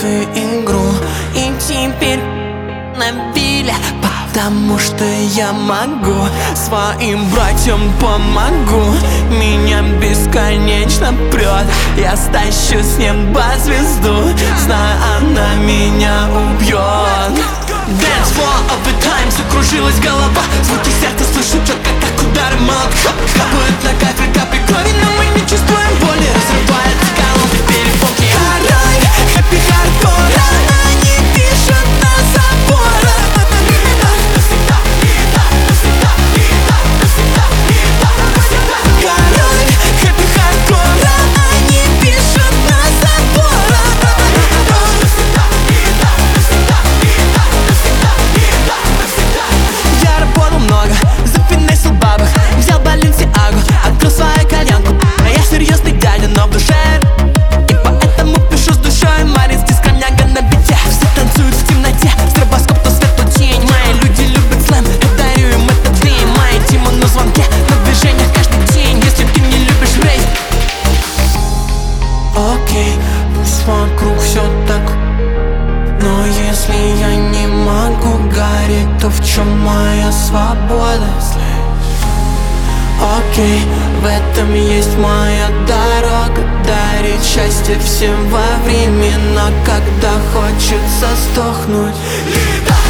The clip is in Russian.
свою игру. И теперь на вилле, потому что я могу. Своим братьям помогу. Меня бесконечно прет. Я стащу с неба звезду, знаю, она меня убьет. Dance floor of the time, закружилась голова. Звуки сердца слышу четко, как удары молотка. Капают на кафель капли крови, но мы не чувствуем боли. Разрывается головы перепонки. Король хэппи-хардкора, они пишут на заборах. Король хэппи-хардкора, они пишут на заборах. Я работал много, зафинесил бабок, взял Баленсиагу, открыл свою кальянку. А я серьезный дядя, но в душе, и поэтому пишу с душой. Маринский скромняга на бите, все танцуют в темноте. Стробоскоп, то свет, то тень. Мои люди любят слэм, я дарю им этот день. Мои Тима на звонке, на движениях каждый день. Если ты не любишь рейв, окей, пусть вокруг все так. Но если я не могу гореть, то в чем моя свобода? Окей, в этом есть моя дорога. Дарить счастье всем во времена, когда хочется сдохнуть.